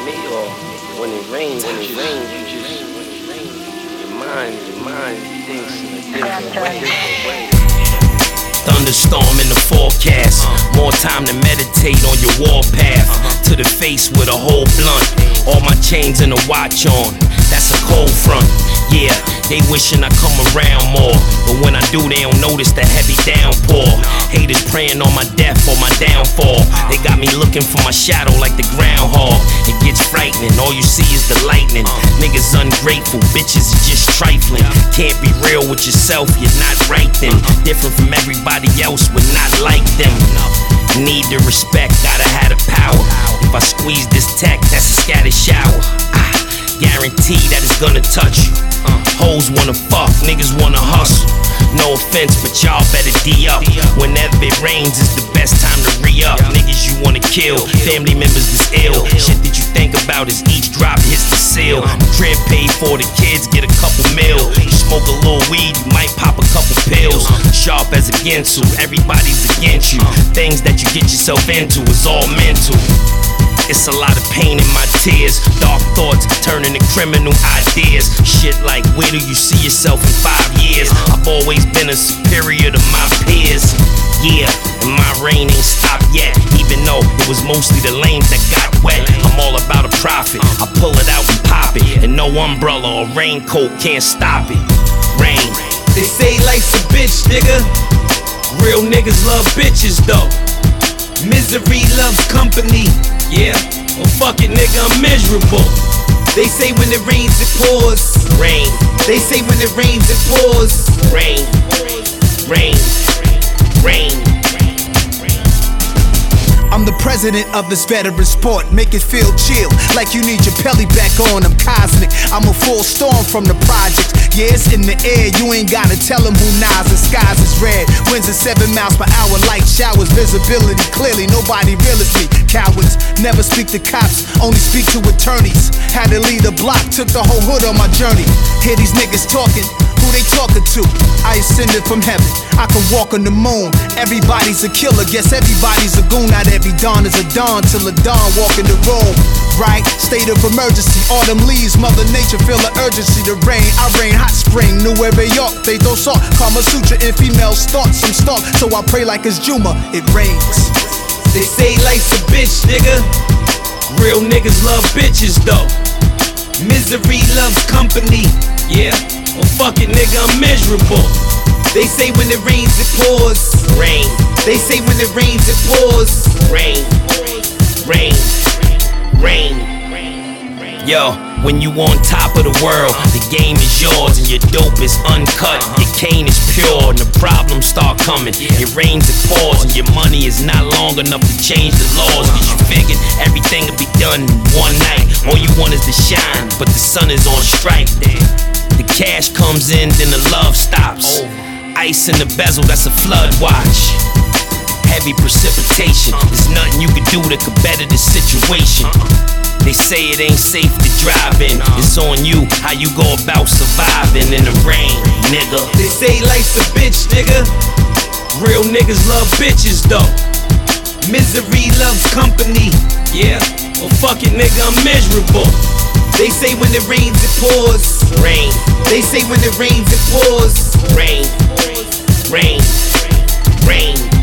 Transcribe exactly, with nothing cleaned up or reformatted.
me, or when it rains, when it rains, you just, your mind, your mind thinks in a different way. Thunderstorm in the forecast. More time to meditate on your warpath. To the face with a whole blunt. All my chains and a watch on. That's a cold front. Yeah, they wishing I come around more, but when I do, they don't notice the heavy downpour. Haters praying on my death or my downfall. They got me looking for my shadow like the groundhog. It gets frightening, all you see is the lightning. Niggas ungrateful, bitches is just trifling. Can't be real with yourself, you're not right then. Different from everybody else, we're not like them. Need the respect, gotta have the power. If I squeeze this tech, that's a scattered shower. Ah, guarantee that it's gonna touch you. Uh, hoes wanna fuck, niggas wanna hustle. No offense, but y'all better D up. Whenever it rains, it's the best time to re-up. Niggas you wanna kill, family members is ill. Shit that you think about is each drop hits the seal. The crib paid for, the kids get a couple mil. You smoke a little weed, you might pop a couple pills. Sharp as a ginsel, everybody's against you. Things that you get yourself into is all mental. It's a lot of pain in my tears. Dark thoughts turning to criminal ideas. Shit like, where do you see yourself in five years? I've always been a superior to my peers. Yeah, and my reign ain't stopped yet. Even though it was mostly the lanes that got wet. I'm all about a profit. I pull it out and pop it. And no umbrella or raincoat can't stop it. Rain. They say life's a bitch, nigga. Real niggas love bitches though. Misery loves company. Yeah, well fuck it, nigga, I'm miserable. They say when it rains it pours. Rain. They say when it rains it pours. Rain. Rain. Rain. I'm the president of this veteran sport. Make it feel chill, like you need your pelly back on. I'm cosmic, I'm a full storm from the projects. Yeah, it's in the air, you ain't gotta tell them who Nas. The skies is red, winds at seven miles per hour, light showers, visibility clearly, nobody real as me. Cowards never speak to cops, only speak to attorneys. Had to lead a block, took the whole hood on my journey. Hear these niggas talking, who they talking to? I ascended from heaven, I can walk on the moon. Everybody's a killer, guess everybody's a goon. Not every dawn is a dawn till the dawn walk in the room. Right, state of emergency, autumn leaves, mother nature feel the urgency. The rain, I rain, hot spring, New York, they throw salt. Kama Sutra in female start, some stalk. So I pray like it's Juma, it rains. They say life's a bitch, nigga. Real niggas love bitches though. Misery loves company. Yeah, well fuck it, nigga, I'm miserable. They say when it rains it pours. Rain. They say when it rains it pours. Rain. Rain. Rain. Yo, when you on top of the world, the game is yours and your dope is uncut. Your cane is pure and the problems start coming. It rains, it pours, and your money is not long enough to change the laws. Cause you figured everything will be done in one night. All you want is to shine, but the sun is on strike. The cash comes in, then the love stops. Ice in the bezel, that's a flood watch. Heavy precipitation, there's nothing you can do that could better the situation. They say it ain't safe to drive in. It's on you, how you go about surviving in the rain, nigga. They say life's a bitch, nigga. Real niggas love bitches though. Misery loves company. Yeah, well fuck it, nigga, I'm miserable. They say when it rains it pours. Rain. They say when it rains it pours. Rain. Rain. Rain.